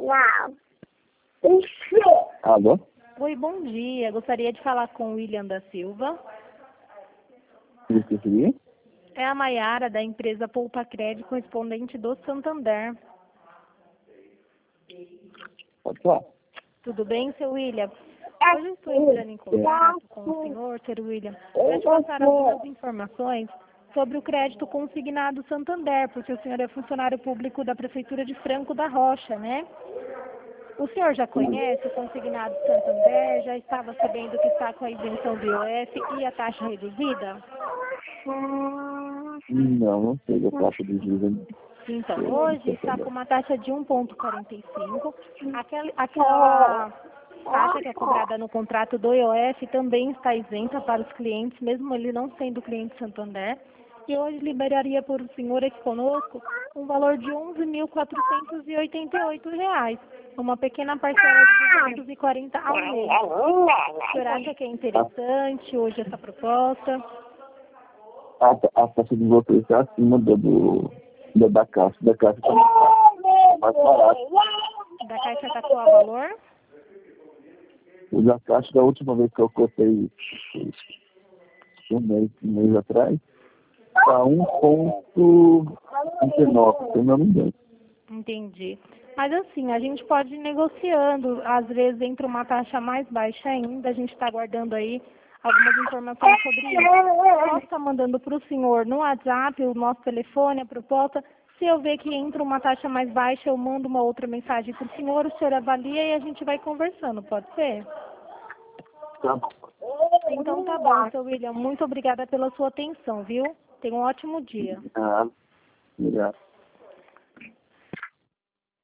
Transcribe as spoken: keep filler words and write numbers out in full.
Não. Alô? Oi, bom dia. Gostaria de falar com o William da Silva. Isso aqui? É a Maiara, da empresa Poupa Crédito, correspondente do Santander. Pode falar. Tudo bem, seu William? Hoje eu estou entrando em contato com o senhor, seu William, para te passar algumas informações sobre o crédito consignado Santander, porque o senhor é funcionário público da Prefeitura de Franco da Rocha, né? O senhor já conhece o consignado Santander? Já estava sabendo que está com a isenção do I O F e a taxa reduzida? Não, não sei a taxa de juros. Então, hoje está com uma taxa de um vírgula quarenta e cinco. Aquela, aquela taxa que é cobrada no contrato do I O F também está isenta para os clientes, mesmo ele não sendo cliente Santander. E hoje liberaria por o senhor aqui conosco um valor de onze mil quatrocentos e oitenta e oito reais, uma pequena parcela de duzentos e quarenta ao mês. O senhor acha que é interessante hoje essa proposta? A, a taxa de vocês está acima do, do, do da Caixa. Da Caixa está mais barato. Da Caixa está qual valor? O da Caixa, da última vez que eu cotei um mês, um mês atrás, está um vírgula trinta e nove, se eu não me engano. Entendi. Mas assim, a gente pode ir negociando, às vezes entra uma taxa mais baixa ainda, a gente está aguardando aí algumas informações sobre isso. Posso estar mandando para o senhor no WhatsApp, o nosso telefone, a proposta. Se eu ver que entra uma taxa mais baixa, eu mando uma outra mensagem para o senhor, o senhor avalia e a gente vai conversando, pode ser? Tá bom. Então tá bom, seu William. Muito obrigada pela sua atenção, viu? Tenha um ótimo dia. Ah, obrigado.